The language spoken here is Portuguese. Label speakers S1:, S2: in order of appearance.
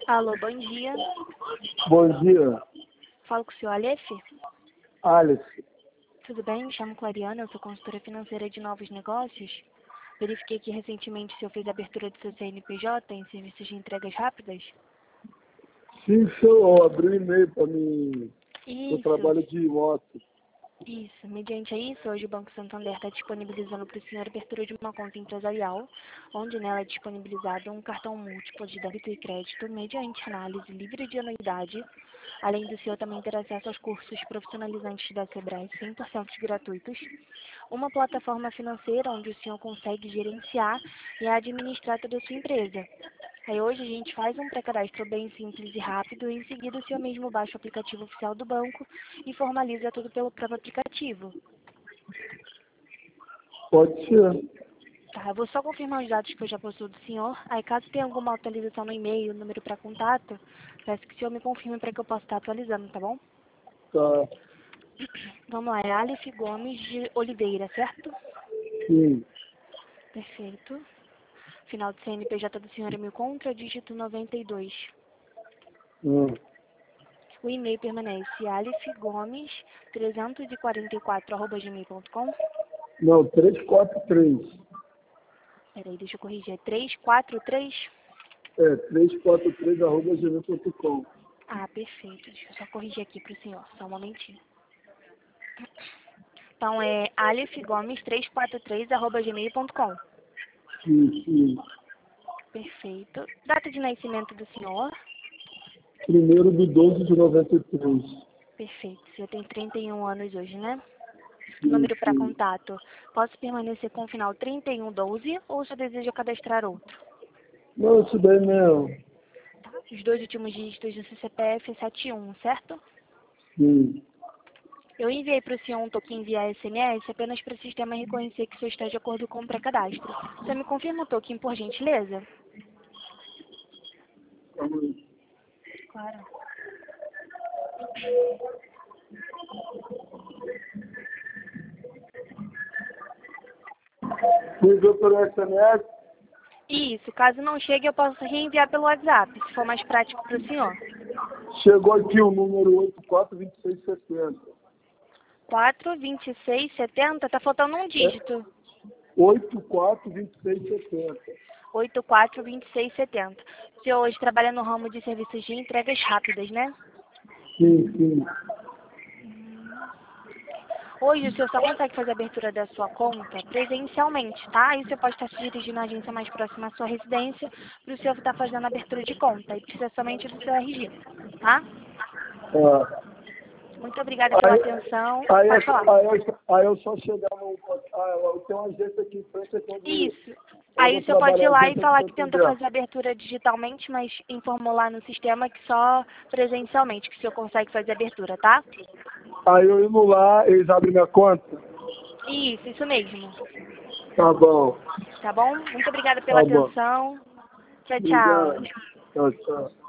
S1: Alô, bom dia.
S2: Bom dia,
S1: Falo com o senhor Aleph.
S2: Alice.
S1: Tudo bem? Me chamo Clariana, eu sou consultora financeira de novos negócios. Verifiquei que recentemente o senhor fez a abertura do seu CNPJ em serviços de entregas rápidas.
S2: Sim, senhor, abri um e-mail para mim. Eu
S1: Isso,
S2: trabalho de moto.
S1: isso. Mediante a isso, hoje o Banco Santander está disponibilizando para o senhor a abertura de uma conta empresarial, onde nela é disponibilizado um cartão múltiplo de débito e crédito mediante análise livre de anuidade. Além do senhor também ter acesso aos cursos profissionalizantes da Sebrae 100% gratuitos, uma plataforma financeira onde o senhor consegue gerenciar e administrar toda a sua empresa. Aí hoje a gente faz um pré-cadastro bem simples e rápido, e em seguida o senhor mesmo baixa o aplicativo oficial do banco e formaliza tudo pelo próprio aplicativo.
S2: Pode ser.
S1: Tá, eu vou só confirmar os dados que eu já possuo do senhor. Aí caso tenha alguma atualização no e-mail, número para contato, peço que o senhor me confirme para que eu possa estar atualizando, tá bom?
S2: Tá.
S1: Vamos lá, é Aleph Gomes de Oliveira, certo?
S2: Sim.
S1: Perfeito. Final de CNPJ do senhor é 1000 contra, dígito 92.
S2: Hum.
S1: O e-mail permanece alefgomes344@gmail.com.
S2: Não, 343.
S1: Peraí, deixa eu corrigir. É 343?
S2: 343@gmail.com.
S1: Ah, perfeito. Deixa eu só corrigir aqui para o senhor. Só um momentinho. Então é alefgomes343@gmail.com.
S2: Sim.
S1: Perfeito. Data de nascimento do senhor?
S2: 1º de 12 de 93.
S1: Perfeito. O senhor tem 31 anos hoje, né?
S2: Sim,
S1: Número para
S2: sim.
S1: contato. Posso permanecer com o final 3112 ou você deseja cadastrar outro?
S2: Não, isso daí mesmo.
S1: Tá. Os dois últimos dígitos do seu CPF é 71, certo?
S2: Sim.
S1: Eu enviei para o senhor um token via SMS apenas para o sistema reconhecer que o senhor está de acordo com o pré-cadastro. Você me confirma o token, por gentileza? Claro.
S2: Ligou pelo SMS?
S1: Isso, caso não chegue, eu posso reenviar pelo WhatsApp, se for mais prático para o senhor.
S2: Chegou aqui o número 842670.
S1: 42670, tá faltando um
S2: É
S1: dígito.
S2: 842670.
S1: 842670. O senhor hoje trabalha no ramo de serviços de entregas rápidas, né?
S2: Sim.
S1: Hoje o senhor só consegue fazer a abertura da sua conta presencialmente, tá? Aí o senhor pode estar se dirigindo à agência mais próxima à sua residência para o senhor estar fazendo a abertura de conta. E precisa somente do seu RG, tá?
S2: Ah.
S1: Muito obrigada pela atenção. Pode falar.
S2: Aí eu só chegar no. Eu tenho uma agência aqui em frente aqui onde
S1: Isso.
S2: eu
S1: Aí
S2: vou
S1: o senhor pode ir
S2: trabalhar
S1: lá e
S2: agência de
S1: falar que tenta
S2: Santander.
S1: fazer a abertura digitalmente, mas informou lá no sistema que só presencialmente que o senhor consegue fazer a abertura, tá?
S2: Aí eu indo lá, eles abrem minha conta?
S1: Isso mesmo.
S2: Tá bom.
S1: Tá bom? Muito obrigada pela
S2: Tá bom.
S1: atenção. Tchau, tchau.
S2: Obrigado. Tchau.